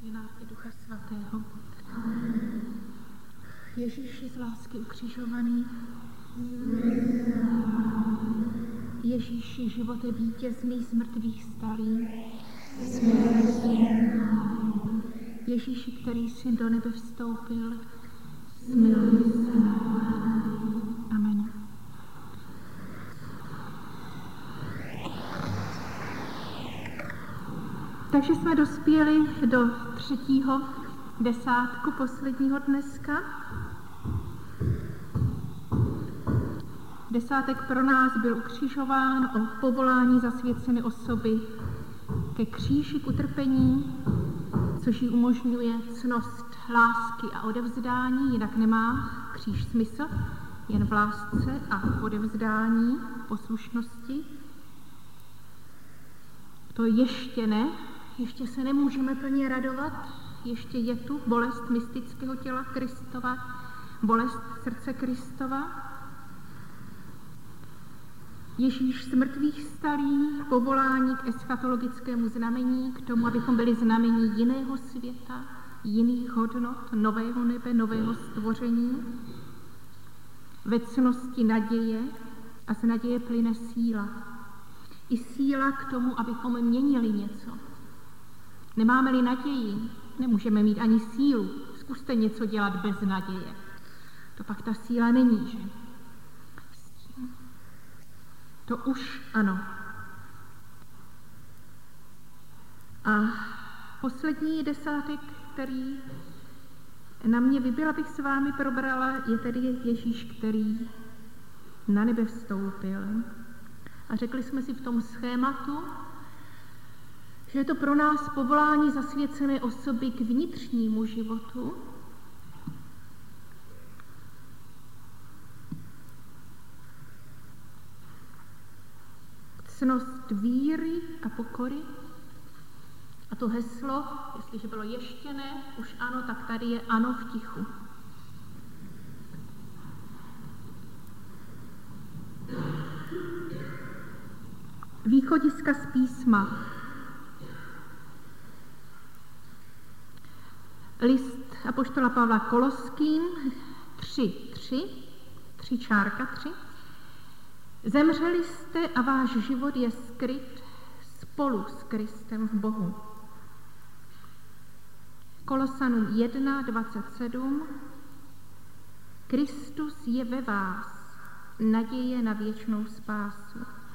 Syna i Ducha Svatého. Ježíši z lásky ukřižovaný, Ježíši živote vítězný z mrtvých vstalý, Ježíši, který jsi do nebe vstoupil, smiluj se. Amen. Takže jsme dospěli do 3. desátku posledního dneska. Desátek pro nás byl ukřižován o povolání zasvěcené osoby ke kříži, k utrpení, což jí umožňuje ctnost lásky a odevzdání, jinak nemá kříž smysl, jen v lásce a v odevzdání, poslušnosti. To ještě ne, ještě se nemůžeme plně radovat, ještě je tu bolest mystického těla Kristova, bolest srdce Kristova. Ježíš z mrtvých vstalý, povolání k eschatologickému znamení, k tomu, abychom byli znamení jiného světa, jiných hodnot, nového nebe, nového stvoření, ve ctnosti naděje a z naděje plyne síla. I síla k tomu, abychom měnili něco. Nemáme-li naději, nemůžeme mít ani sílu. Zkuste něco dělat bez naděje. To pak ta síla není, že? To už ano. A poslední desátek, který na mě vybyl, abych s vámi probrala, je tedy Ježíš, který na nebe vstoupil. A řekli jsme si v tom schématu, že je to pro nás povolání zasvěcené osoby k vnitřnímu životu, ctnost víry a pokory. A to heslo, jestliže bylo ještě ne, už ano, tak tady je ano v tichu. Východiska z písma. List apoštola Pavla Koloským 3:3. Zemřeli jste a váš život je skryt spolu s Kristem v Bohu. Kolosanům 1:27. Kristus je ve vás, naděje na věčnou spásu.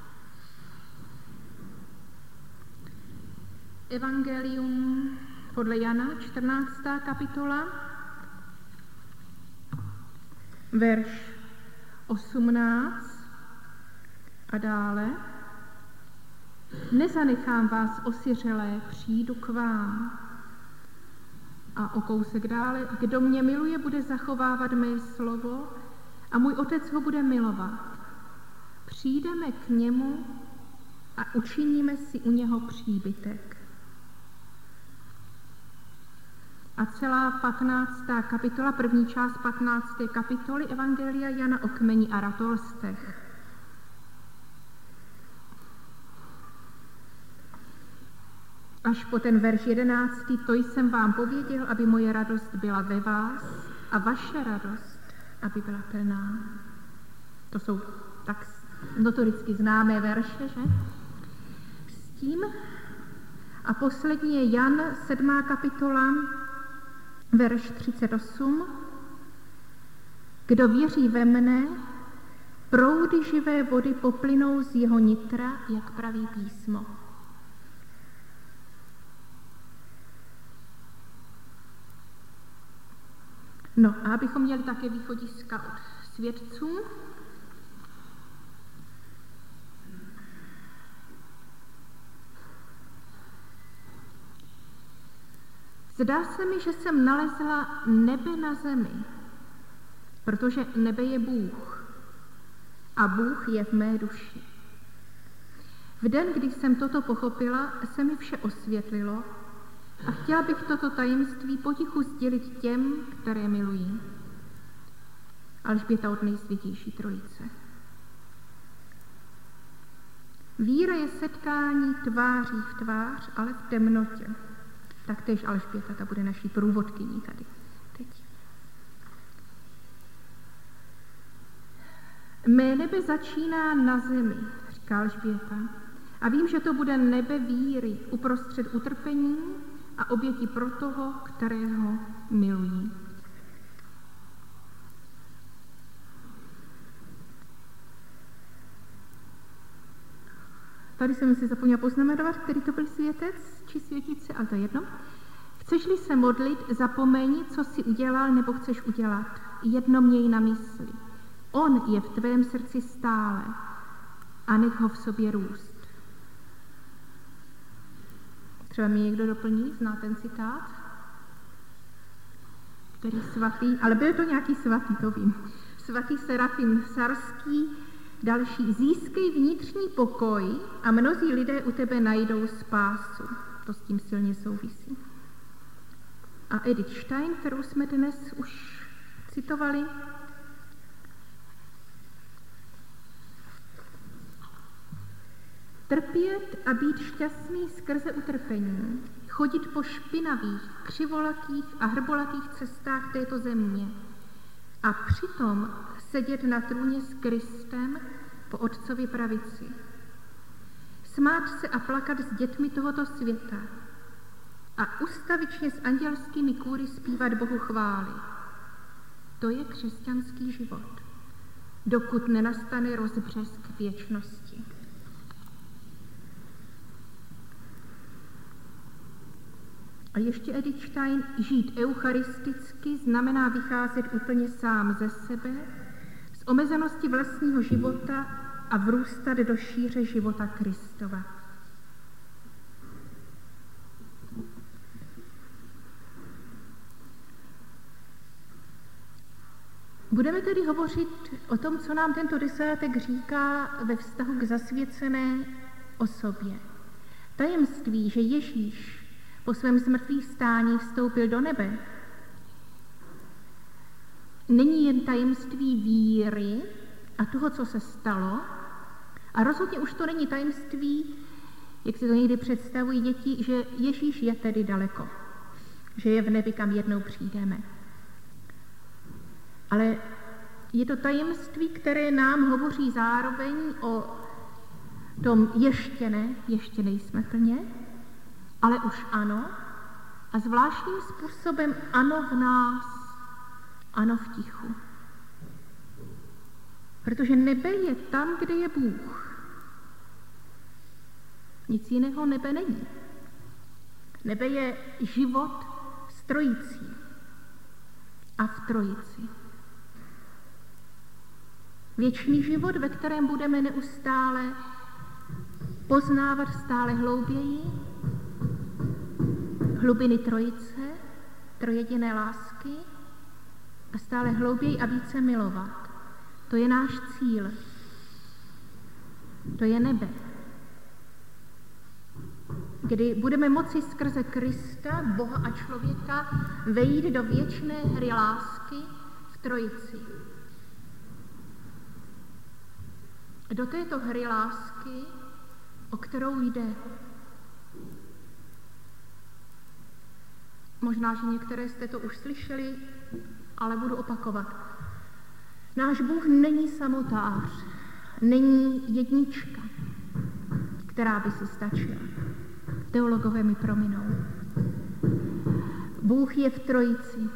Evangelium podle Jana, 14. kapitola, verš 18 a dále. Nezanechám vás osiřelé, přijdu k vám. A o kousek dále, kdo mě miluje, bude zachovávat mé slovo a můj otec ho bude milovat. Přijdeme k němu a učiníme si u něho příbytek. A celá 15. kapitola, první část 15. kapitoly Evangelia Jana o kmeni a ratolstech. Až po ten verš 11. To jsem vám pověděl, aby moje radost byla ve vás a vaše radost, aby byla plná. To jsou tak notoricky známé verše, že? S tím. A poslední je Jan, 7. kapitola, verš 38. Kdo věří ve mne, proudy živé vody poplynou z jeho nitra, jak praví písmo. No a abychom měli také východiska od svědců, zdá se mi, že jsem nalezla nebe na zemi, protože nebe je Bůh a Bůh je v mé duši. V den, kdy jsem toto pochopila, se mi vše osvětlilo a chtěla bych toto tajemství potichu sdělit těm, které milují. Alžběta od Nejsvětější Trojice. Víra je setkání tváří v tvář, ale v temnotě. Taktéž Alžběta, ta bude naší průvodkyní tady teď. Mé nebe začíná na zemi, říká Alžběta, a vím, že to bude nebe víry uprostřed utrpení a oběti pro toho, kterého milují. Tady jsem si zapomněla poznamenat, který to byl světec či světice, ale to je jedno. Chceš-li se modlit, zapomeň, co jsi udělal nebo chceš udělat. Jedno měj na mysli. On je v tvém srdci stále a nech ho v sobě růst. Třeba mi někdo doplní, zná ten citát? Který svatý, ale byl to nějaký svatý, to vím. Svatý Serafim Sarský, další, získej vnitřní pokoj a mnozí lidé u tebe najdou spásu. To s tím silně souvisí. A Edith Stein, kterou jsme dnes už citovali, trpět a být šťastný skrze utrpení, chodit po špinavých, křivolatých a hrbolatých cestách této země a přitom sedět na trůně s Kristem po Otcově pravici. Smát se a plakat s dětmi tohoto světa a ustavičně s andělskými kůry zpívat Bohu chvály. To je křesťanský život, dokud nenastane rozbřesk věčnosti. A ještě Edith Stein, žít eucharisticky znamená vycházet úplně sám ze sebe, z omezenosti vlastního života a vrůstat do šíře života Kristova. Budeme tedy hovořit o tom, co nám tento desátek říká ve vztahu k zasvěcené osobě. Tajemství, že Ježíš po svém zmrtvýchvstání vstoupil do nebe, není jen tajemství víry a toho, co se stalo, a rozhodně už to není tajemství, jak si to někdy představují děti, že Ježíš je tedy daleko, že je v nebi, kam jednou přijdeme. Ale je to tajemství, které nám hovoří zároveň o tom ještě nejsme plně, ale už ano, a zvláštním způsobem ano v nás, ano v tichu. Protože nebe je tam, kde je Bůh. Nic jiného nebe není. Nebe je život s Trojicí a v Trojici. Věčný život, ve kterém budeme neustále poznávat stále hlouběji hlubiny Trojice, trojediné lásky a stále hlouběji a více milovat. To je náš cíl. To je nebe. Kdy budeme moci skrze Krista, Boha a člověka, vejít do věčné hry lásky v Trojici. Do této hry lásky, o kterou jde. Možná, že některé jste to už slyšeli, ale budu opakovat. Náš Bůh není samotář, není jednička, která by si stačila. Teologové mi prominou. Bůh je v Trojici.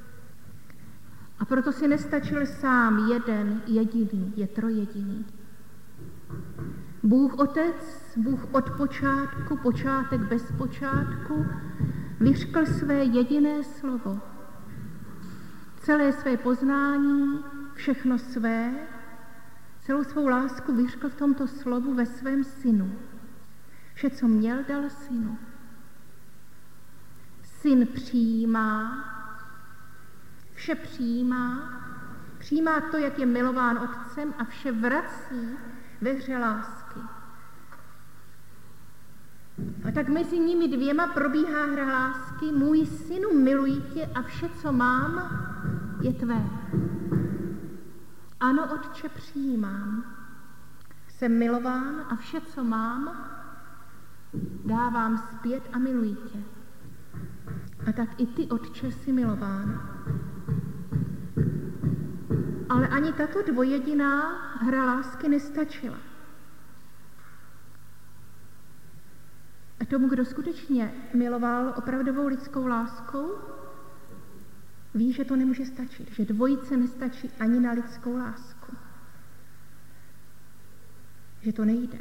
A proto si nestačil sám jeden, jediný, je trojjediný. Bůh Otec, Bůh od počátku, počátek bez počátku, vyřkl své jediné slovo. Celé své poznání, všechno své, celou svou lásku vyřkl v tomto slovu ve svém synu. Vše, co měl, dal synu. Syn přijímá, vše přijímá, přijímá to, jak je milován Otcem a vše vrací ve hře lásky. A tak mezi nimi dvěma probíhá hra lásky. Můj synu, miluji tě a vše, co mám, je tvé. Ano, Otče, přijímám. Jsem milován a vše, co mám, dávám zpět a miluji tě. A tak i ty, Otče, jsi milován. Ale ani tato dvojjediná hra lásky nestačila. A tomu, kdo skutečně miloval opravdovou lidskou láskou, ví, že to nemůže stačit, že dvojice nestačí ani na lidskou lásku. Že to nejde.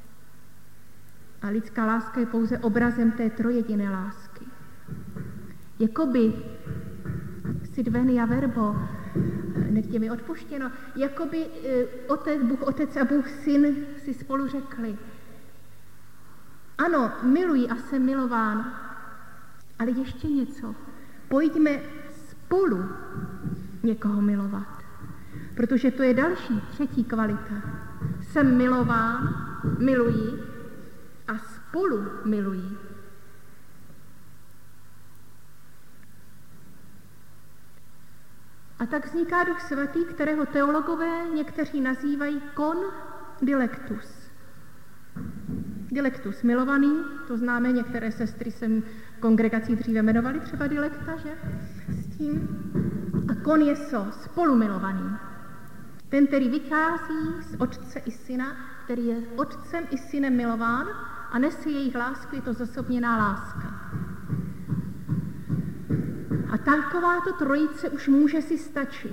A lidská láska je pouze obrazem té trojjediné lásky. Jakoby Sidvenia Verbo, nech je mi odpuštěno, jakoby Bůh Otec a Bůh Syn si spolu řekli: ano, miluji a jsem milován, ale ještě něco. Pojďme spolu někoho milovat, protože to je další, třetí kvalita. Jsem milován, miluji a spolu miluji. A tak vzniká Duch Svatý, kterého teologové někteří nazývají con dilectus. Dilectus milovaný, to známe, některé sestry jsem kongregací dříve jmenovaly třeba dilekta, že? S tím. A con jeso, spolumilovaný. Ten, který vychází z Otce i Syna, který je Otcem i Synem milován a nese jejich lásku, je to zosobněná láska. A takováto trojice už může si stačit.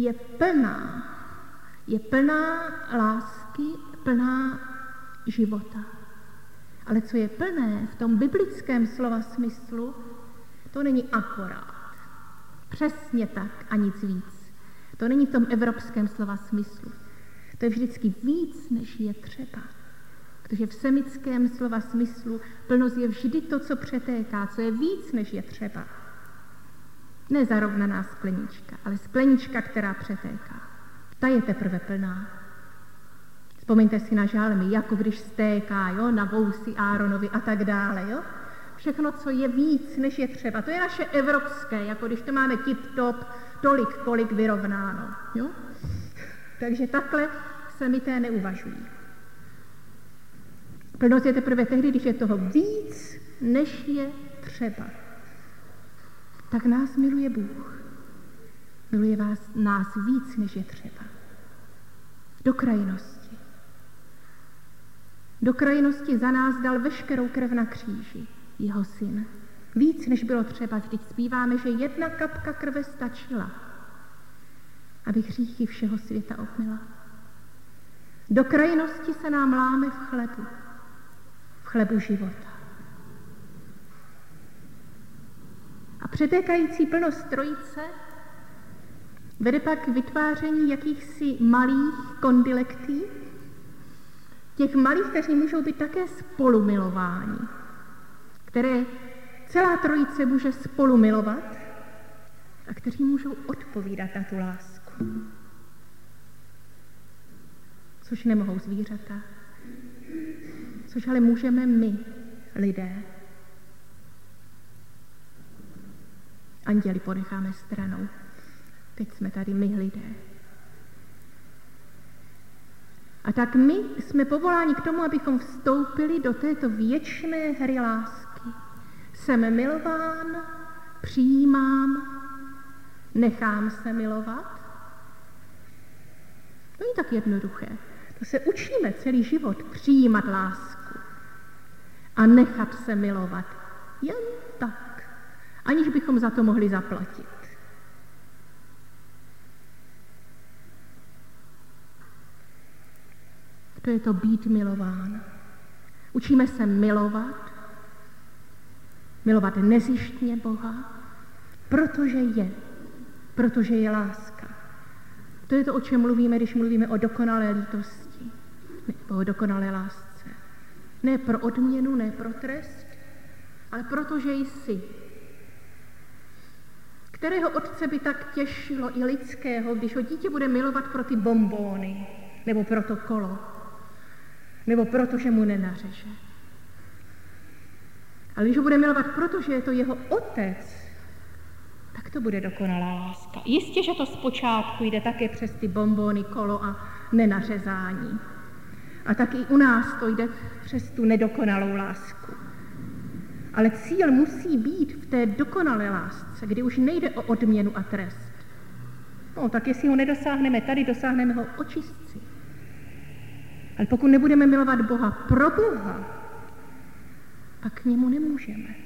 Je plná lásky, plná života. Ale co je plné v tom biblickém slova smyslu, to není akorát. Přesně tak a nic víc. To není v tom evropském slova smyslu. To je vždycky víc, než je třeba. Protože v semickém slova smyslu plnost je vždy to, co přetéká, co je víc, než je třeba. Ne zarovnaná sklenička, ale sklenička, která přetéká. Ta je teprve plná. Vzpomeňte si na žálmy, jako když stéká, jo, na vousy Áronovi a tak dále, jo. Všechno, co je víc, než je třeba. To je naše evropské, jako když to máme tip-top, tolik, kolik vyrovnáno, jo. Takže takhle semité neuvažují. Plnost je teprve tehdy, když je toho víc, než je třeba. Tak nás miluje Bůh. Miluje nás víc, než je třeba. Do krajnosti. Do krajnosti za nás dal veškerou krev na kříži, jeho syn. Víc, než bylo třeba. Vždyť zpíváme, že jedna kapka krve stačila, aby hříchy všeho světa obmyla. Do krajnosti se nám láme v chlebu života. A přetékající plnost trojice vede pak k vytváření jakýchsi malých kondilektí, těch malých, kteří můžou být také spolumilováni, které celá trojice může spolumilovat a kteří můžou odpovídat na tu lásku. Což nemohou zvířata, což ale můžeme my, lidé. Anděli ponecháme stranou. Teď jsme tady my, lidé. A tak my jsme povoláni k tomu, abychom vstoupili do této věčné hry lásky. Jsem milován, přijímám, nechám se milovat. To není tak jednoduché. To se učíme celý život přijímat lásku a nechat se milovat. Jen tak. Aniž bychom za to mohli zaplatit. To je to být milován. Učíme se milovat nezištně Boha, protože je láska. To je to, o čem mluvíme, když mluvíme o dokonalé lítosti, nebo o dokonalé lásce. Ne pro odměnu, ne pro trest, ale protože jsi. Kterého otce by tak těšilo i lidského, když ho dítě bude milovat pro ty bonbóny, nebo pro to kolo, nebo proto, že mu nenařeže. Ale když ho bude milovat, protože je to jeho otec, tak to bude dokonalá láska. Jistě, že to zpočátku jde také přes ty bonbóny, kolo a nenařezání. A tak i u nás to jde přes tu nedokonalou lásku. Ale cíl musí být v té dokonalé lásce, kdy už nejde o odměnu a trest. No, tak jestli ho nedosáhneme tady, dosáhneme ho očistci. Ale pokud nebudeme milovat Boha pro Boha, pak k němu nemůžeme.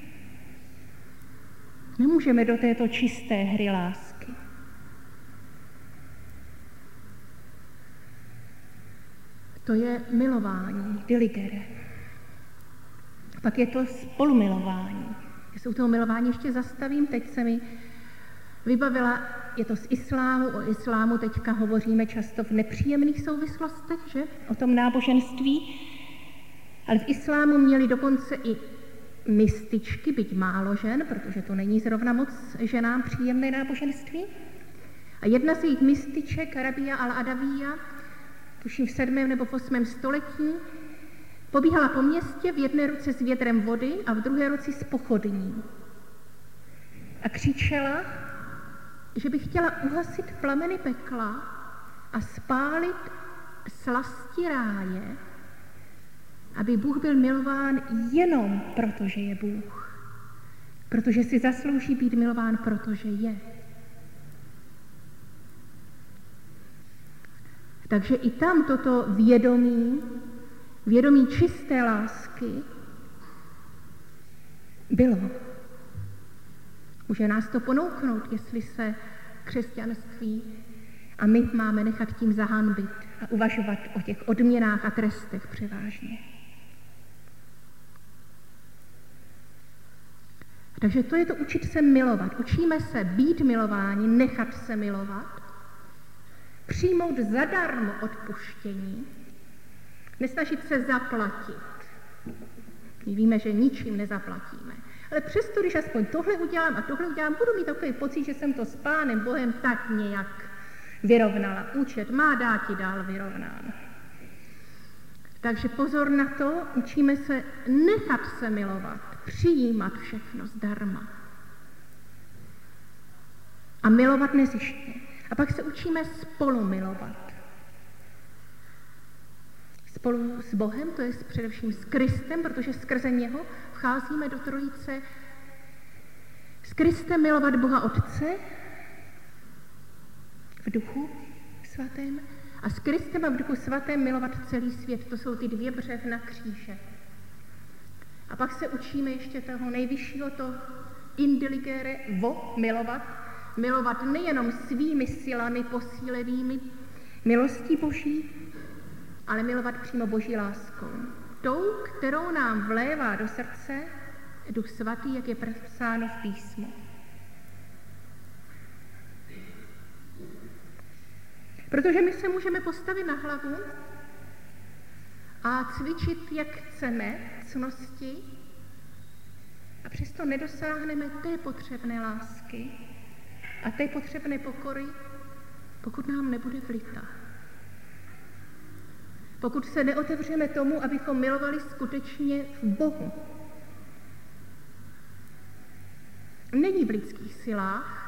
Nemůžeme do této čisté hry lásky. To je milování, diligere. Pak je to spolumilování. Já se u toho milování ještě zastavím, teď se mi vybavila, je to z islámu, o islámu teďka hovoříme často v nepříjemných souvislostech, že? O tom náboženství. Ale v islámu měli dokonce i mističky, byť málo žen, protože to není zrovna moc ženám příjemné náboženství. A jedna z jejich mističek, Rabia al-Adawiyya, tuším v 7. nebo v 8. století, pobíhala po městě v jedné ruce s větrem vody a v druhé ruce s pochodní. A křičela, že by chtěla uhasit plameny pekla a spálit slasti ráje, aby Bůh byl milován jenom proto, že je Bůh. Protože si zaslouží být milován, protože je. Takže i tam toto vědomí čisté lásky bylo. Může nás to ponouknout, jestli se křesťanství a my máme nechat tím zahanbit a uvažovat o těch odměnách a trestech převážně. Takže to je to učit se milovat. Učíme se být milováni, nechat se milovat, přijmout zadarmo odpuštění, nesnažit se zaplatit. My víme, že ničím nezaplatíme. Ale přesto, když aspoň tohle udělám a tohle udělám, budu mít takový pocit, že jsem to s Pánem Bohem tak nějak vyrovnala. Účet má dát ti dál vyrovnán. Takže pozor na to, učíme se nechat se milovat, přijímat všechno zdarma. A milovat nezištně. A pak se učíme spolu milovat. Spolu s Bohem, to je především s Kristem, protože skrze něho vcházíme do trojice. S Kristem milovat Boha Otce v Duchu Svatém a s Kristem a v Duchu Svatém milovat celý svět. To jsou ty dvě břevna kříže. A pak se učíme ještě toho nejvyššího, to indiligere, milovat. Milovat nejenom svými silami posílenými milostí Boží, ale milovat přímo Boží láskou. Tou, kterou nám vlévá do srdce Duch Svatý, jak je psáno v písmu. Protože my se můžeme postavit na hlavu a cvičit, jak chceme, cnosti, a přesto nedosáhneme té potřebné lásky a té potřebné pokory, pokud nám nebude vlita. Pokud se neotevřeme tomu, abychom milovali skutečně v Bohu. Není v lidských silách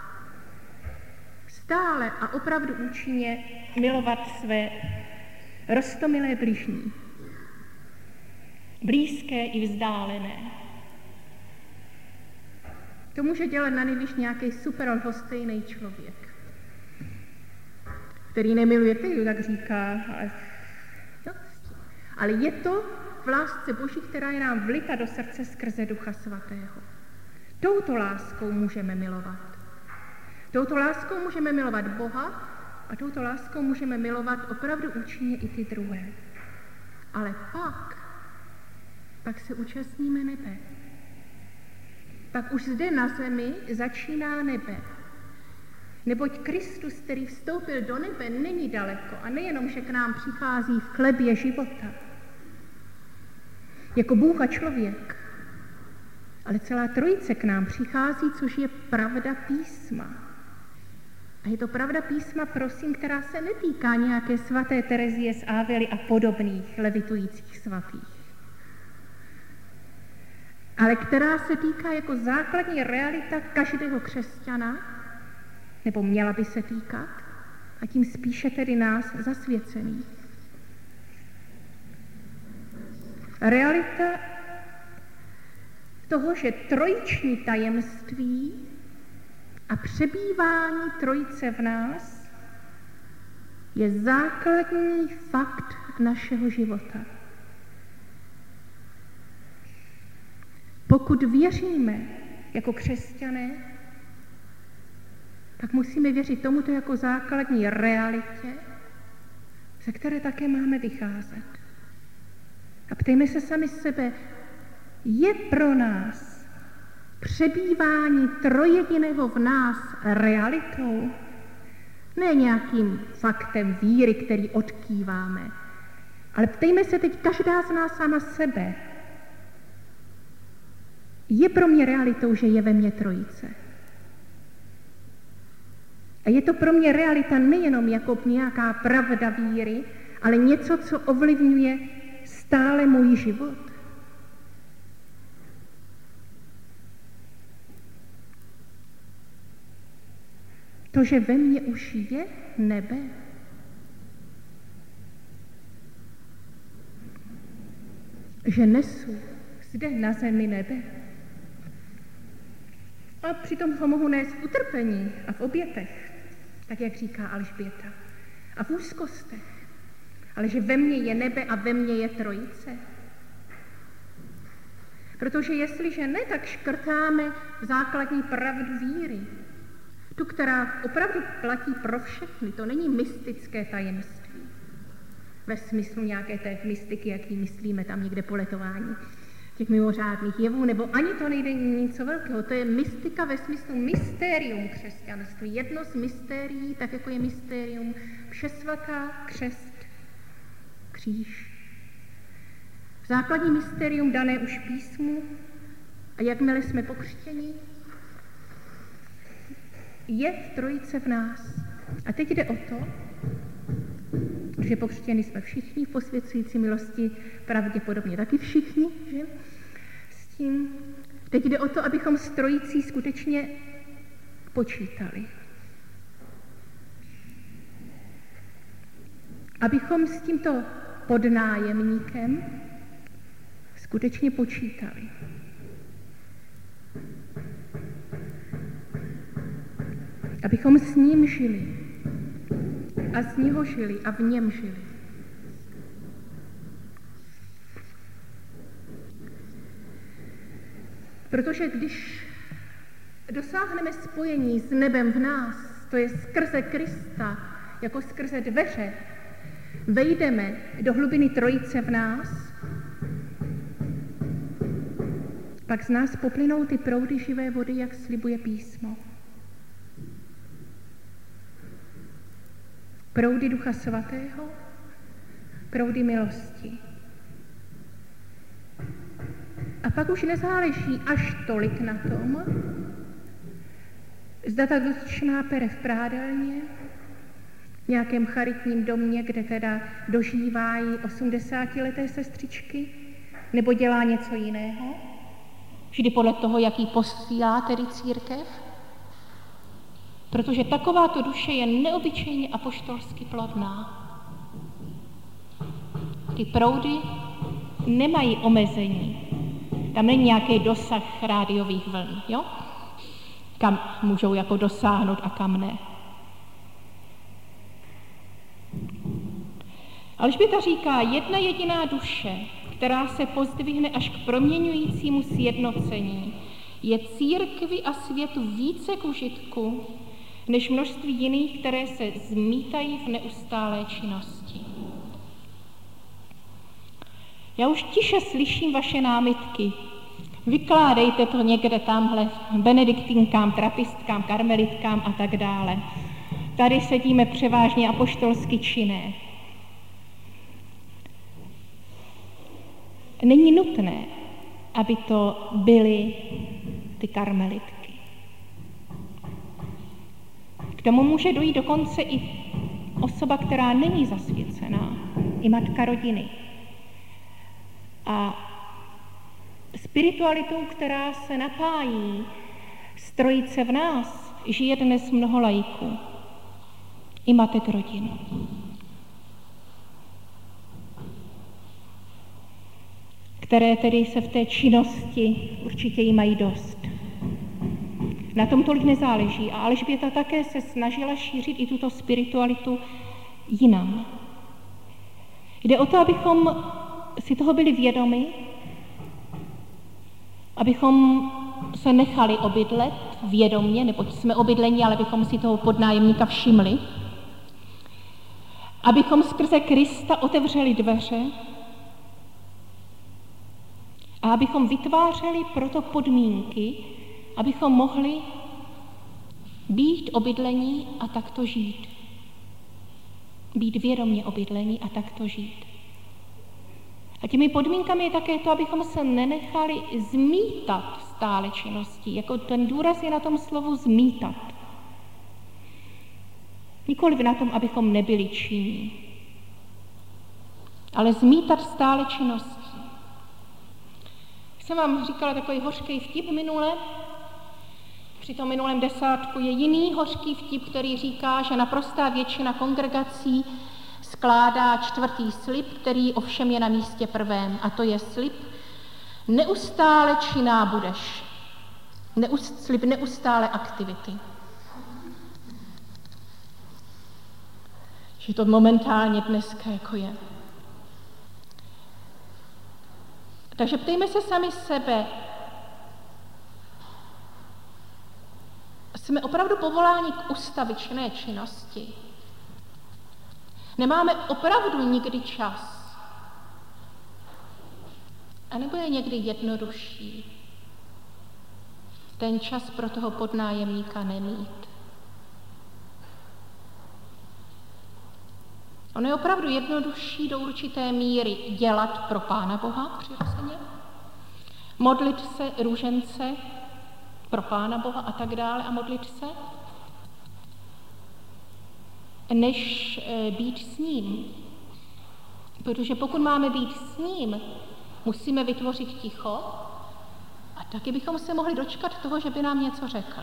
stále a opravdu účinně milovat své roztomilé bližní, blízké i vzdálené. To může dělat na nejvíc nějaký super lhostejný člověk, který nemiluje ty, tak říká, ale je to v lásce Boží, která je nám vlita do srdce skrze Ducha Svatého. Touto láskou můžeme milovat. Touto láskou můžeme milovat Boha a touto láskou můžeme milovat opravdu účinně i ty druhé. Ale pak se účastníme nebe. Pak už zde na zemi začíná nebe. Neboť Kristus, který vstoupil do nebe, není daleko a nejenom, že k nám přichází v chlebě života, jako Bůh a člověk, ale celá trojice k nám přichází, což je pravda písma. A je to pravda písma, prosím, která se netýká nějaké svaté Terezie z Ávely a podobných levitujících svatých, ale která se týká jako základní realita každého křesťana, nebo měla by se týkat, a tím spíše tedy nás zasvěcených. Realita toho, že trojiční tajemství a přebývání Trojice v nás je základní fakt našeho života. Pokud věříme jako křesťané, tak musíme věřit tomuto jako základní realitě, ze které také máme vycházet. A ptejme se sami sebe, je pro nás přebývání trojjediného v nás realitou? Ne nějakým faktem víry, který odkýváme, ale ptejme se teď každá z nás sama sebe. Je pro mě realitou, že je ve mně Trojice. A je to pro mě realita nejenom jako nějaká pravda víry, ale něco, co ovlivňuje stále můj život. To, že ve mně už je nebe. Že nesu zde na zemi nebe. A přitom ho mohu nést v utrpení a v obětech, tak jak říká Alžběta, a v úzkostech. Ale že ve mně je nebe a ve mně je Trojice. Protože jestliže ne, tak škrtáme základní pravdu víry. Tu, která opravdu platí pro všechny. To není mystické tajemství. Ve smyslu nějaké té mystiky, jak ji myslíme tam někde po letování těch mimořádných jevů, nebo ani to nejde nic velkého. To je mystika ve smyslu mystérium křesťanství. Jedno z mystérií, tak jako je mystérium všesvatá, křest, kříž. Základní mystérium dané už písmu a jakmile jsme pokřtěni, je v Trojice v nás. A teď jde o to, že pokřtěni jsme všichni v posvěcující milosti, pravděpodobně taky všichni, že? S tím. Teď jde o to, abychom s Trojicí skutečně počítali. Abychom s tímto podnájemníkem skutečně počítali. Abychom s ním žili a z něho žili a v něm žili. Protože když dosáhneme spojení s nebem v nás, to je skrze Krista, jako skrze dveře, vejdeme do hlubiny Trojice v nás, pak z nás poplynou ty proudy živé vody, jak slibuje písmo. Proudy Ducha Svatého, proudy milosti. A pak už nezáleží až tolik na tom, zda ta dotyčná pere v prádelně, v nějakém charitním domě, kde teda dožívají 80leté sestřičky, nebo dělá něco jiného, vždy podle toho, jaký posílá tedy církev. Protože takováto duše je neobyčejně apoštolsky plodná. Ty proudy nemají omezení. Tam není nějaký dosah rádiových vln, jo? Kam můžou jako dosáhnout a kam ne. Alžběta říká, jedna jediná duše, která se pozdvihne až k proměňujícímu sjednocení, je církvi a světu více k užitku, než množství jiných, které se zmítají v neustálé činnosti. Já už tiše slyším vaše námitky. Vykládejte to někde tamhle benediktínkám, trapistkám, karmelitkám a tak dále. Tady sedíme převážně apoštolsky činné. Není nutné, aby to byly ty karmelitky. K tomu může dojít dokonce i osoba, která není zasvěcená, i matka rodiny. A spiritualitou, která se napájí z Trojice v nás, žije dnes mnoho laiků, i matek rodin. které tedy se v té činnosti určitě jí mají dost. Na tom tolik nezáleží a Alžběta také se snažila šířit i tuto spiritualitu jinam. Jde o to, abychom si toho byli vědomi, abychom se nechali obydlet vědomně, neboť jsme obydlení, ale abychom si toho podnájemníka všimli, abychom skrze Krista otevřeli dveře a abychom vytvářeli proto podmínky, abychom mohli být obydlení a takto žít. Být vědomě obydlení a takto žít. A těmi podmínkami je také to, abychom se nenechali zmítat stále činností. Jako ten důraz je na tom slovu zmítat. Nikoliv na tom, abychom nebyli činní, ale zmítat stále činností. Jsem vám říkala takový hořký vtip minule. Při tom minulém desátku je jiný hořký vtip, který říká, že naprostá většina kongregací skládá 4. slib, který ovšem je na místě 1. A to je slib neustále činná budeš. Slib neustále aktivity. Že to momentálně dneska jako je. Takže ptejme se sami sebe, jsme opravdu povoláni k ustavičné činnosti. Nemáme opravdu nikdy čas. A nebo je někdy jednodušší ten čas pro toho podnájemníka nemít. Ono je opravdu jednodušší do určité míry dělat pro Pána Boha přirozeně, modlit se růžence pro Pána Boha a tak dále a modlit se, než být s ním. Protože pokud máme být s ním, musíme vytvořit ticho a taky bychom se mohli dočkat toho, že by nám něco řekl.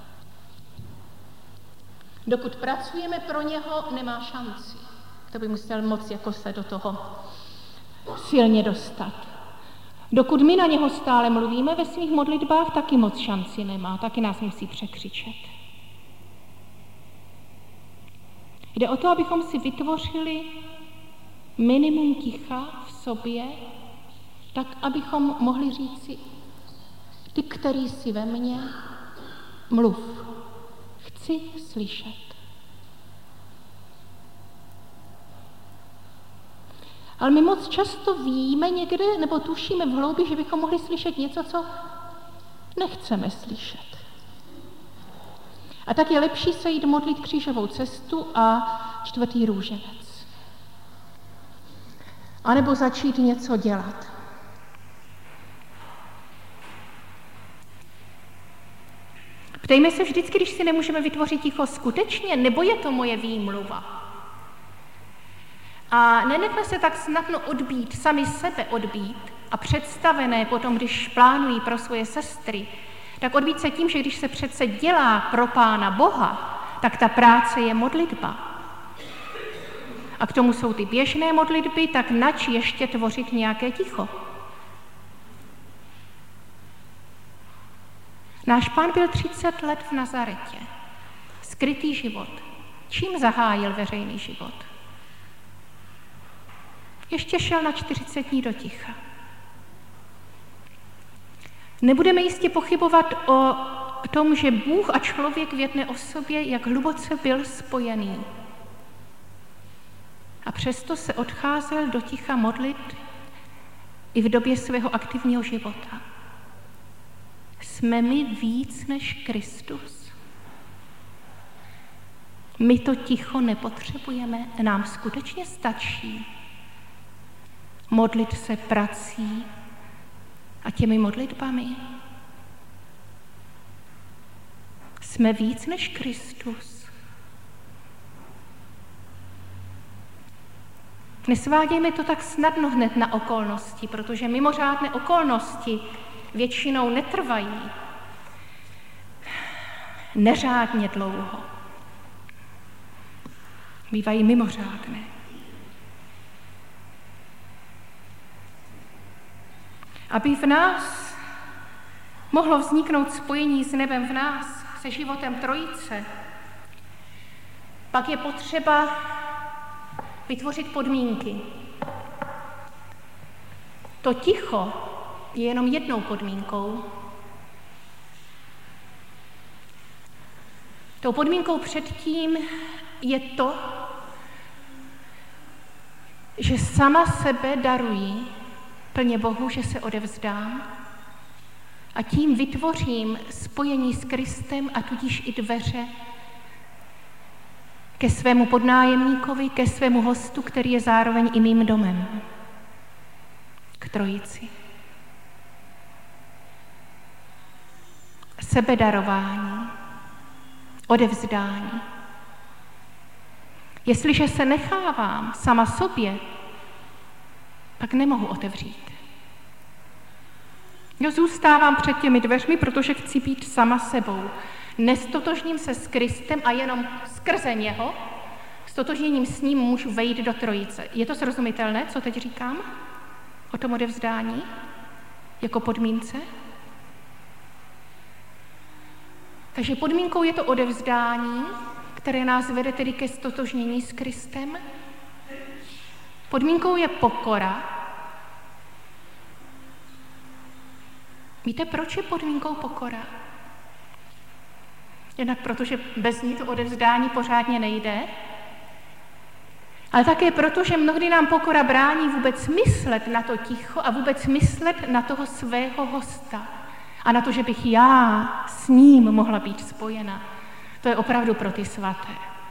Dokud pracujeme pro něho, nemá šanci. To by musel moc jako se do toho silně dostat. Dokud my na něho stále mluvíme ve svých modlitbách, taky moc šanci nemá, taky nás musí překřičet. Jde o to, abychom si vytvořili minimum ticha v sobě, tak abychom mohli říci, ty, který jsi ve mně, mluv. Chci slyšet. Ale my moc často víme někde, nebo tušíme v hloubi, že bychom mohli slyšet něco, co nechceme slyšet. A tak je lepší se jít modlit křížovou cestu a 4. růženec. A nebo začít něco dělat. Ptejme se vždycky, když si nemůžeme vytvořit ticho skutečně, nebo je to moje výmluva. A nenechme se tak snadno odbít, sami sebe odbít a představené potom, když plánují pro svoje sestry, tak odbít se tím, že když se přece dělá pro Pána Boha, tak ta práce je modlitba. A k tomu jsou ty běžné modlitby, tak nač ještě tvořit nějaké ticho. Náš Pán byl 30 let v Nazaretě. Skrytý život. Čím zahájil veřejný život? Ještě šel na 40 dní do ticha. Nebudeme jistě pochybovat o tom, že Bůh a člověk v jedné osobě, jak hluboce byl spojený. A přesto se odcházel do ticha modlit i v době svého aktivního života. Jsme my víc než Kristus? My to ticho nepotřebujeme, nám skutečně stačí modlit se prací a těmi modlitbami. Jsme víc než Kristus. Nesvádějme to tak snadno hned na okolnosti, protože mimořádné okolnosti většinou netrvají neřádně dlouho. Bývají mimořádné. Aby v nás mohlo vzniknout spojení s nebem v nás, se životem Trojice, pak je potřeba vytvořit podmínky. To ticho je jenom jednou podmínkou. Tou podmínkou předtím je to, že sama sebe daruji plně Bohu, že se odevzdám a tím vytvořím spojení s Kristem a tudíž i dveře ke svému podnájemníkovi, ke svému hostu, který je zároveň i mým domem, k Trojici. Sebedarování, odevzdání. Jestliže se nechávám sama sobě, pak nemohu otevřít. Já zůstávám před těmi dveřmi, protože chci být sama sebou. Nestotožním se s Kristem a jenom skrze něho, stotožněním s ním můžu vejít do Trojice. Je to srozumitelné, co teď říkám? O tom odevzdání? Jako podmínce? Takže podmínkou je to odevzdání, které nás vede tedy ke stotožnění s Kristem. Podmínkou je pokora. Víte, proč je podmínkou pokora? Jednak protože bez ní to odevzdání pořádně nejde, ale také proto, že mnohdy nám pokora brání vůbec myslet na to ticho a vůbec myslet na toho svého hosta a na to, že bych já s ním mohla být spojena. To je opravdu pro ty svaté.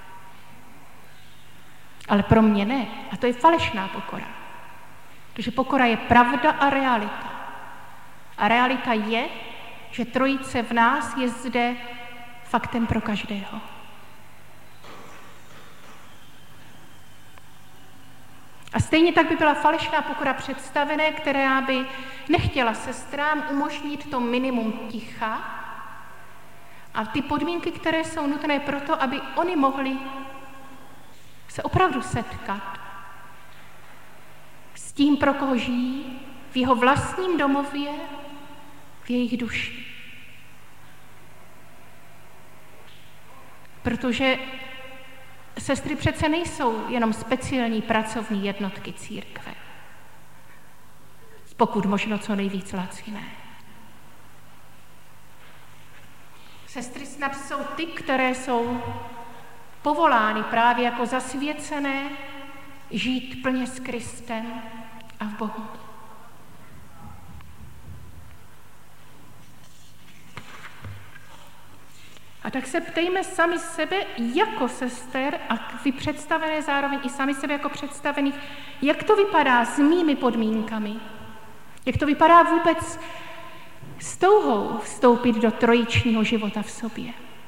Ale pro mě ne. A to je falešná pokora. Protože pokora je pravda a realita. A realita je, že Trojice v nás je zde faktem pro každého. A stejně tak by byla falešná pokora představené, která by nechtěla sestrám umožnit to minimum ticha a ty podmínky, které jsou nutné proto, aby oni mohli se opravdu setkat s tím, pro koho žijí, v jeho vlastním domově, v jejich duši. Protože sestry přece nejsou jenom speciální pracovní jednotky církve. Pokud možno co nejvíc laciné. Sestry snad jsou ty, které jsou povolány právě jako zasvěcené žít plně s Kristem a v Bohu. A tak se ptejme sami sebe jako sester a vy představené zároveň i sami sebe jako představených, jak to vypadá s mými podmínkami, jak to vypadá vůbec s touhou vstoupit do trojičního života v sobě.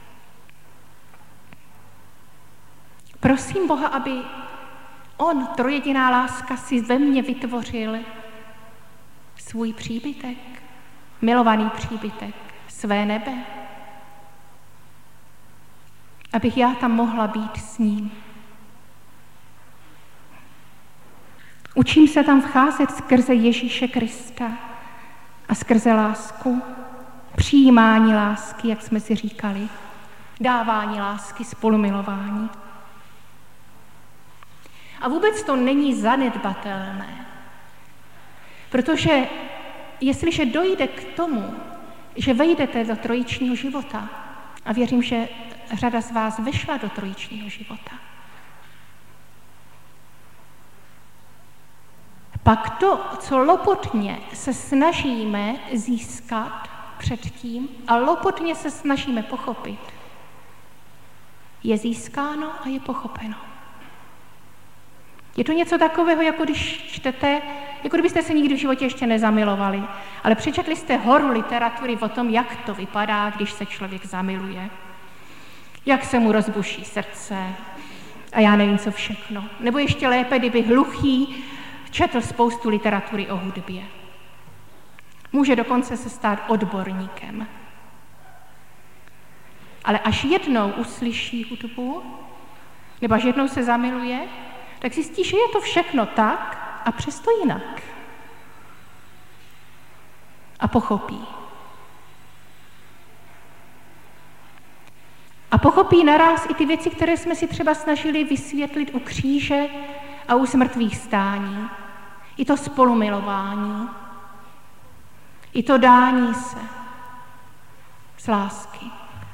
Prosím Boha, aby on, trojjediná láska, si ve mně vytvořil svůj příbytek, milovaný příbytek, své nebe, abych já tam mohla být s ním. Učím se tam vcházet skrze Ježíše Krista a skrze lásku, přijímání lásky, jak jsme si říkali, dávání lásky, spolumilování. A vůbec to není zanedbatelné, protože jestliže dojde k tomu, že vejdete do trojičního života, a věřím, že řada z vás vešla do trojičního života, pak to, co lopotně se snažíme získat předtím a lopotně se snažíme pochopit, je získáno a je pochopeno. Je to něco takového, jako když čtete, jako kdybyste se nikdy v životě ještě nezamilovali, ale přečetli jste horu literatury o tom, jak to vypadá, když se člověk zamiluje, jak se mu rozbuší srdce a já nevím, co všechno. Nebo ještě lépe, kdyby hluchý četl spoustu literatury o hudbě. Může dokonce se stát odborníkem. Ale až jednou uslyší hudbu, nebo až jednou se zamiluje, tak zjistí, že je to všechno tak a přesto jinak. a pochopí. A pochopí naraz i ty věci, které jsme si třeba snažili vysvětlit u kříže a u zmrtvých stání. I to spolumilování, i to dání se z lásky.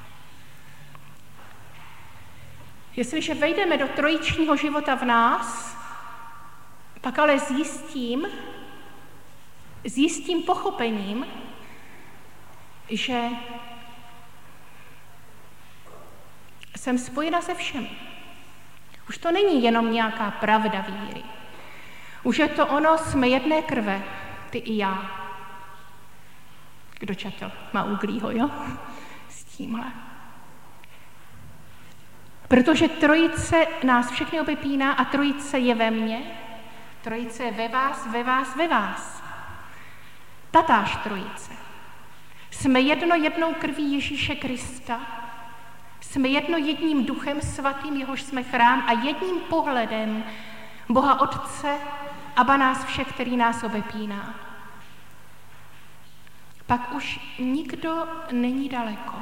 Jestliže vejdeme do trojičního života v nás, pak ale s jistým pochopením, že jsem spojena se všemi. Už to není jenom nějaká pravda víry. Už je to ono, jsme jedné krve, ty i já. Kdo četl Mauglího, jo? S tímhle. Protože trojice nás všechny obepíná a trojice je ve mně, trojice je ve vás, ve vás, ve vás. Tatáž trojice. Jsme jednou krví Ježíše Krista, jsme jedním duchem svatým, jehož jsme chrám a jedním pohledem Boha Otce, Aba nás všech, který nás obepíná. Pak už nikdo není daleko.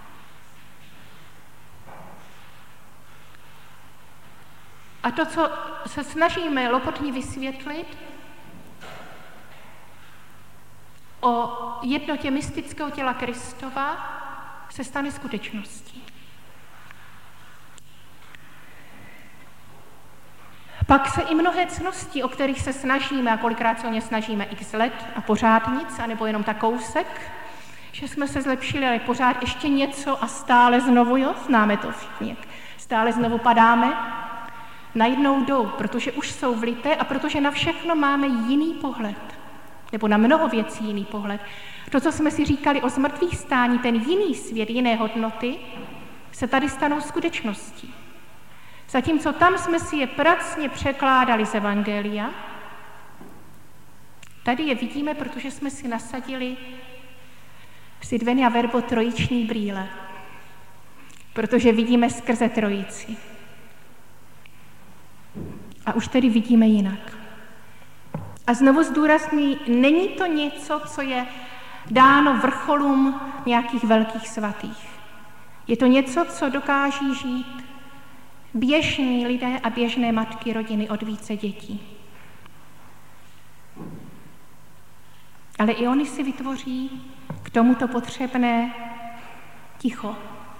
A to, co se snažíme lopotně vysvětlit o jednotě mystického těla Kristova, se stane skutečností. Pak se i mnohé cnosti, o kterých se snažíme, a kolikrát se o ně snažíme x let a pořád nic, anebo jenom tak kousek, že jsme se zlepšili, ale pořád ještě něco a stále znovu, jo, známe to všichni, stále znovu padáme, najednou jdou, protože už jsou vlité a protože na všechno máme jiný pohled, nebo na mnoho věcí jiný pohled. To, co jsme si říkali o zmrtvých stání, ten jiný svět, jiné hodnoty, se tady stanou skutečností. Zatímco tam jsme si je pracně překládali z Evangelia, tady je vidíme, protože jsme si nasadili Sidvenia Verbo trojiční brýle, protože vidíme skrze trojici. A už tedy vidíme jinak. A znovu zdůrazňuji, není to něco, co je dáno vrcholům nějakých velkých svatých. Je to něco, co dokáží žít běžní lidé a běžné matky rodiny od více dětí. Ale i oni si vytvoří k tomuto potřebné ticho.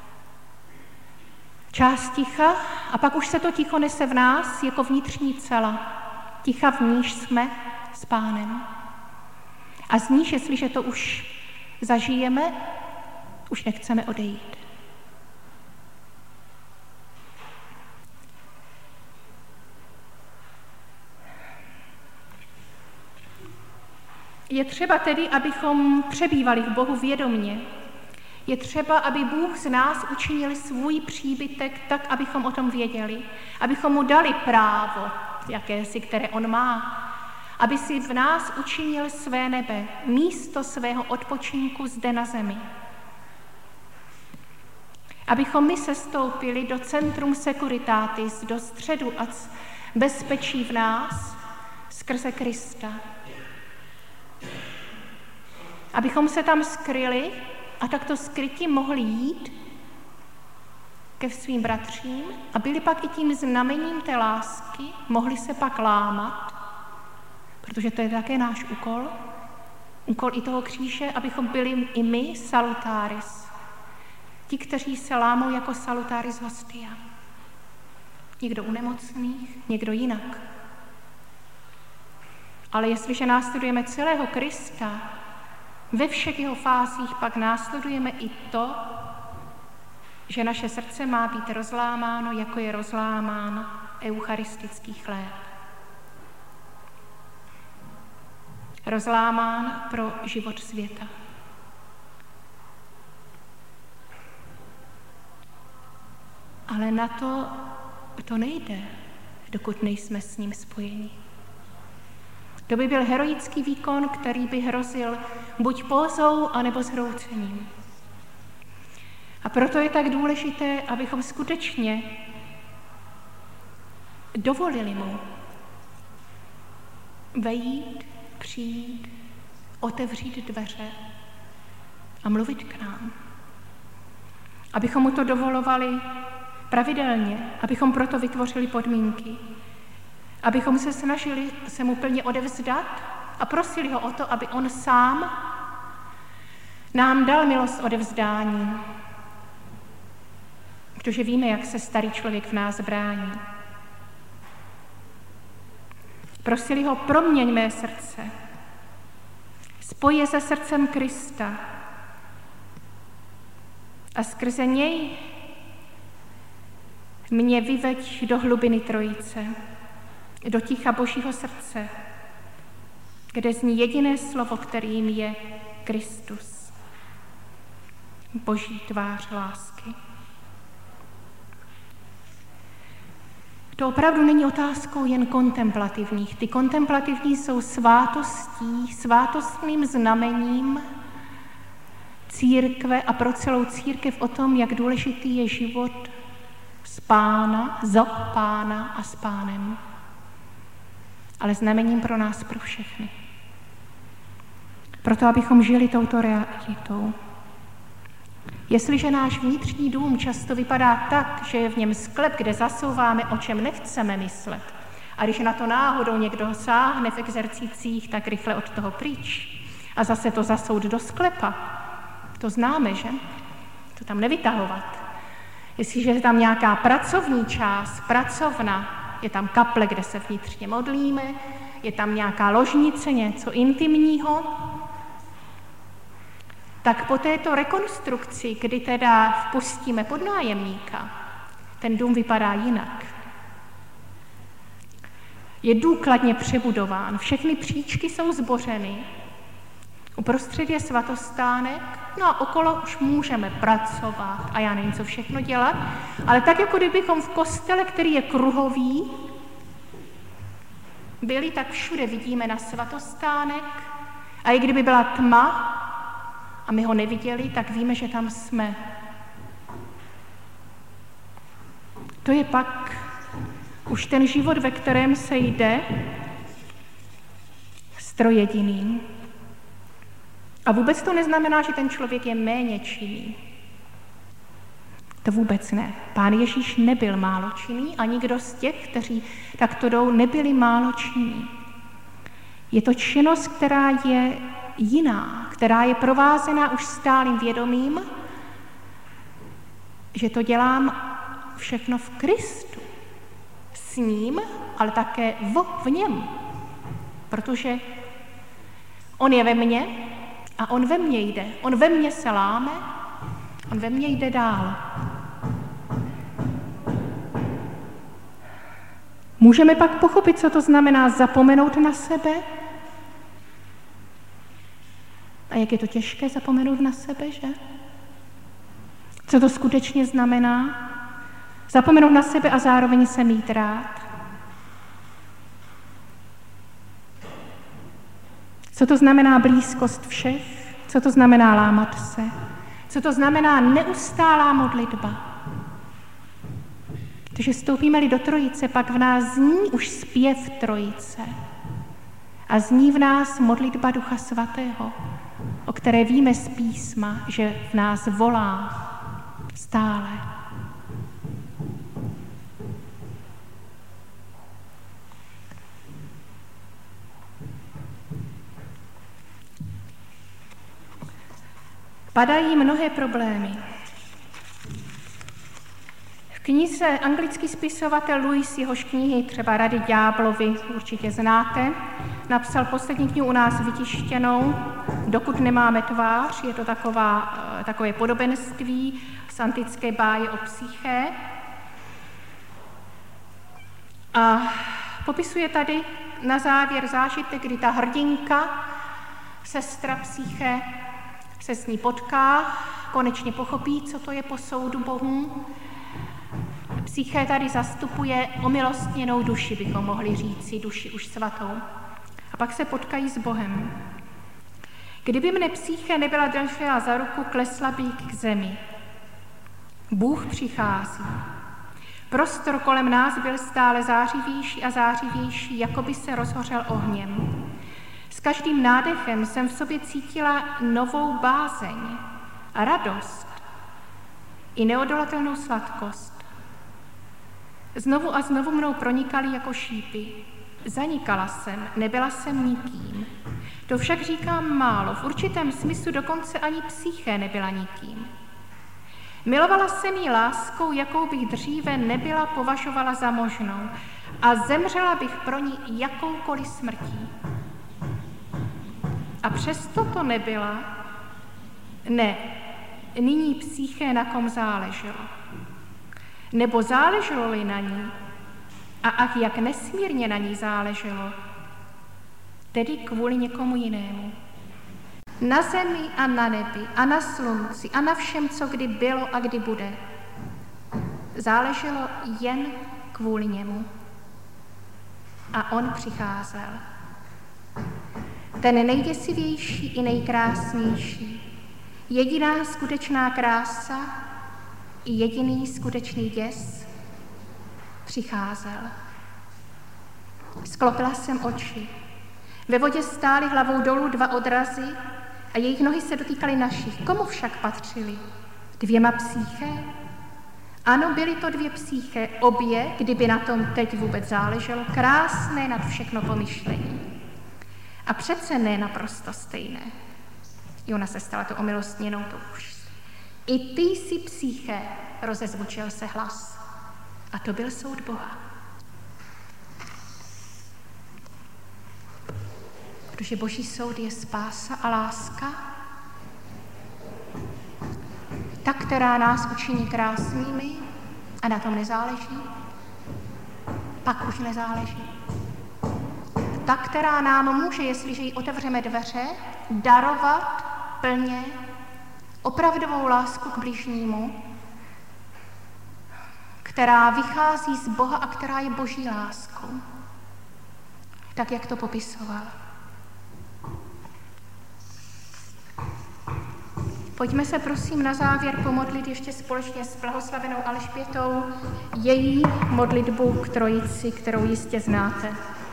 Část ticha a pak už se to ticho nese v nás jako vnitřní cela. Ticha, v níž jsme s Pánem. A z níž, jestliže to už zažijeme, už nechceme odejít. Je třeba tedy, abychom přebývali v Bohu vědomně. Je třeba, aby Bůh z nás učinil svůj příbytek tak, abychom o tom věděli, abychom mu dali právo, jakési, které on má, aby si v nás učinil své nebe, místo svého odpočinku zde na zemi. Abychom my sestoupili do centrum securitatis, do středu a bezpečí v nás skrze Krista. Abychom se tam skryli a takto skryti mohli jít ke svým bratřím a byli pak i tím znamením té lásky, mohli se pak lámat, protože to je také náš úkol i toho kříže, abychom byli i my salutaris. Ti, kteří se lámou jako salutaris hostia. Někdo u nemocných, někdo jinak. Ale jestliže následujeme celého Krista, ve všech jeho fázích pak následujeme i to, že naše srdce má být rozlámáno, jako je rozlámán eucharistický chléb. Rozlámán pro život světa. Ale na to nejde, dokud nejsme s ním spojeni. To by byl heroický výkon, který by hrozil buď pózou, anebo zhroucením. A proto je tak důležité, abychom skutečně dovolili mu vejít, přijít, otevřít dveře a mluvit k nám. Abychom mu to dovolovali pravidelně, abychom proto vytvořili podmínky, abychom se snažili se mu plně odevzdat a prosili ho o to, aby on sám nám dal milost odevzdání, protože víme, jak se starý člověk v nás brání. Prosili ho, proměň mé srdce, spoj je se srdcem Krista a skrze něj mě vyveď do hlubiny Trojice, do ticha Božího srdce, kde zní jediné slovo, kterým je Kristus, Boží tvář lásky. To opravdu není otázkou jen kontemplativních. Ty kontemplativní jsou svátostí, svátostným znamením církve a pro celou církev o tom, jak důležitý je život z Pána, za Pána a s Pánem. Ale znamením pro nás, pro všechny. Proto, abychom žili touto realitou. Jestliže náš vnitřní dům často vypadá tak, že je v něm sklep, kde zasouváme, o čem nechceme myslet, a když na to náhodou někdo sáhne v exercicích, tak rychle od toho pryč a zase to zasout do sklepa, to známe, že? To tam nevytahovat. Jestliže je tam nějaká pracovní část, pracovna, je tam kaple, kde se vnitřně modlíme, je tam nějaká ložnice, něco intimního, tak po této rekonstrukci, kdy teda vpustíme podnájemníka, ten dům vypadá jinak. Je důkladně přebudován, všechny příčky jsou zbořeny, uprostřed je svatostánek, no a okolo už můžeme pracovat a já nevím, co všechno dělat, ale tak, jako kdybychom v kostele, který je kruhový, byli, tak všude vidíme na svatostánek a i kdyby byla tma, a my ho neviděli, tak víme, že tam jsme. To je pak už ten život, ve kterém se jde s trojediným. A vůbec to neznamená, že ten člověk je méně činný. To vůbec ne. Pán Ježíš nebyl málo činný a nikdo z těch, kteří takto jdou, nebyli málo činní. Je to činnost, která je jiná, která je provázená už stálým vědomím, že to dělám všechno v Kristu. S ním, ale také v něm. Protože on je ve mně a on ve mně jde. On ve mně se láme, on ve mně jde dál. Můžeme pak pochopit, co to znamená zapomenout na sebe, a jak je to těžké zapomenout na sebe, že? Co to skutečně znamená? Zapomenout na sebe a zároveň se mít rád. Co to znamená blízkost všech? Co to znamená lámat se? Co to znamená neustálá modlitba? Protože vstoupíme-li do Trojice, pak v nás zní už zpěv Trojice. A zní v nás modlitba Ducha Svatého, o které víme z písma, že v nás volá stále. Padají mnohé problémy. V knize anglický spisovatel Lewis, jehož knihy třeba Rady ďáblovi určitě znáte, napsal poslední knihu u nás vytištěnou Dokud nemáme tvář, je to takové podobenství z antické báje o Psyché. A popisuje tady na závěr zážitek, kdy ta hrdinka, sestra Psyché, se s ní potká, konečně pochopí, co to je po soudu bohů. Psyché tady zastupuje omilostněnou duši, bychom mohli říci, duši už svatou. A pak se potkají s Bohem. Kdyby mne Psyché nebyla držela za ruku, klesla bych k zemi. Bůh přichází. Prostor kolem nás byl stále zářivější a zářivější, jako by se rozhořel ohněm. S každým nádechem jsem v sobě cítila novou bázeň a radost i neodolatelnou sladkost. Znovu a znovu mnou pronikaly jako šípy. Zanikala jsem, nebyla jsem nikým. To však říkám málo, v určitém smyslu dokonce ani psyché nebyla nikým. Milovala jsem ji láskou, jakou bych dříve nebyla považovala za možnou a zemřela bych pro ní jakoukoliv smrtí. A přesto to nebyla, ne, nyní psyché na kom záleželo. Nebo záleželo-li na ní, a ach, jak nesmírně na ní záleželo, tedy kvůli někomu jinému. Na zemi a na nebi a na slunci a na všem, co kdy bylo a kdy bude, záleželo jen kvůli němu. A on přicházel. Ten nejděsivější i nejkrásnější, jediná skutečná krása i jediný skutečný děs přicházel. Sklopila jsem oči. Ve vodě stály hlavou dolů dva odrazy a jejich nohy se dotýkaly našich. Komu však patřily? Dvěma psyché? Ano, byly to dvě psyché, obě, kdyby na tom teď vůbec záleželo, krásné nad všechno pomyšlení. A přece ne naprosto stejné. Jona se stala to omilostněnou, to už. I ty jsi psyché, rozezvučil se hlas. A to byl soud Boha. Protože Boží soud je spása a láska, ta, která nás učiní krásnými a na tom nezáleží, pak už nezáleží. Ta, která nám může, jestliže jí otevřeme dveře, darovat plně opravdovou lásku k bližnímu, která vychází z Boha a která je Boží láskou. Tak, jak to popisoval. Pojďme se prosím na závěr pomodlit ještě společně s blahoslavenou Alžbětou její modlitbu k Trojici, kterou jistě znáte.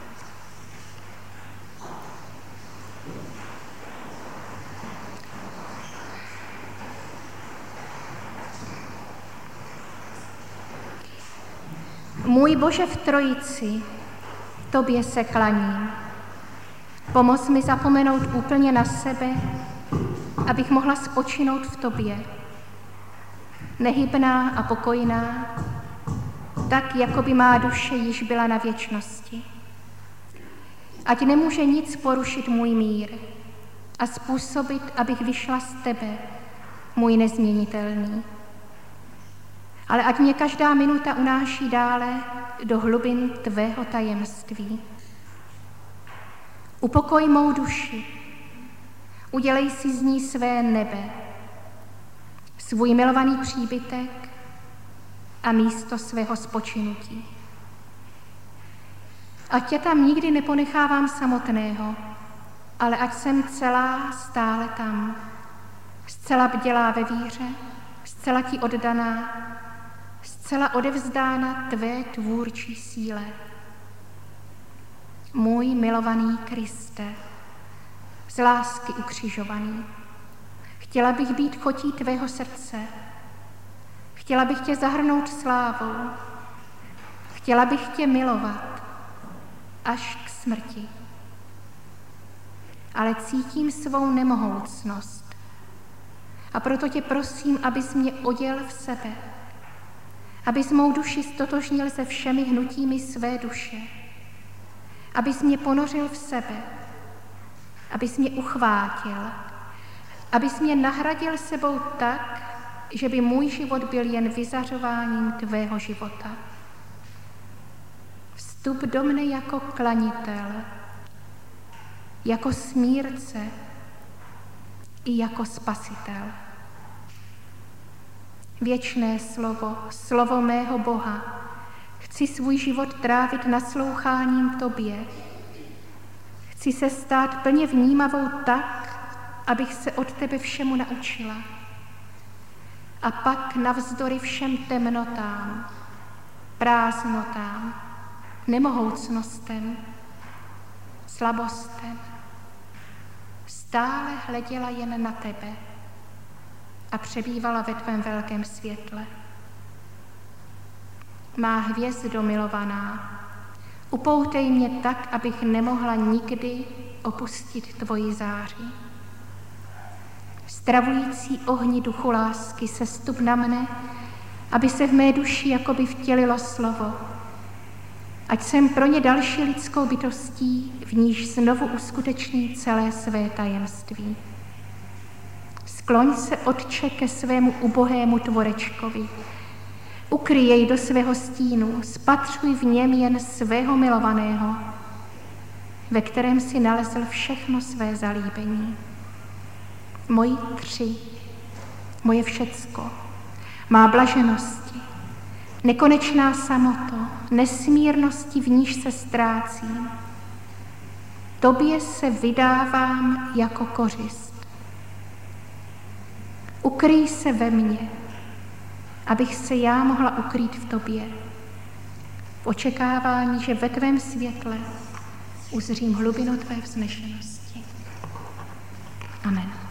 Můj Bože v Trojici, tobě se klaním. Pomoz mi zapomenout úplně na sebe, abych mohla spočinout v tobě. Nehybná a pokojná, tak, jako by má duše již byla na věčnosti. Ať nemůže nic porušit můj mír a způsobit, abych vyšla z tebe, můj nezměnitelný. Ale ať mě každá minuta unáší dále do hlubin tvého tajemství. Upokoj mou duši, udělej si z ní své nebe, svůj milovaný příbytek a místo svého spočinutí. Ať tě tam nikdy neponechávám samotného, ale ať jsem celá stále tam, zcela bdělá ve víře, zcela ti oddaná, zcela odevzdána tvé tvůrčí síle. Můj milovaný Kriste, z lásky ukřižovaný, chtěla bych být chotí tvého srdce, chtěla bych tě zahrnout slávou, chtěla bych tě milovat až k smrti. Ale cítím svou nemohoucnost a proto tě prosím, abys mě oděl v sebe, abys mou duši stotožnil se všemi hnutími své duše, abys mě ponořil v sebe, abys mě uchvátil, abys mě nahradil sebou tak, že by můj život byl jen vyzařováním tvého života. Vstup do mne jako klanitel, jako smírce i jako spasitel. Věčné slovo, slovo mého Boha, chci svůj život trávit nasloucháním tobě. Chci se stát plně vnímavou tak, abych se od tebe všemu naučila. A pak navzdory všem temnotám, prázdnotám, nemohoucnostem, slabostem, stále hleděla jen na tebe a přebývala ve tvém velkém světle. Má hvězdo milovaná, upoutej mě tak, abych nemohla nikdy opustit tvoji záři. Stravující ohni duchu lásky, sestup na mne, aby se v mé duši jakoby vtělilo slovo. Ať jsem pro ně další lidskou bytostí, v níž znovu uskuteční celé své tajemství. Skloň se, Otče, ke svému ubohému tvorečkovi. Ukryj jej do svého stínu, spatřuj v něm jen svého milovaného, ve kterém si nalezl všechno své zalíbení. Moji tři, moje všecko, má blaženosti, nekonečná samoto, nesmírnosti, v níž se ztrácím. Tobě se vydávám jako kořist. Ukryj se ve mně, abych se já mohla ukrýt v tobě, v očekávání, že ve tvém světle uzřím hlubinu tvé vznešenosti. Amen.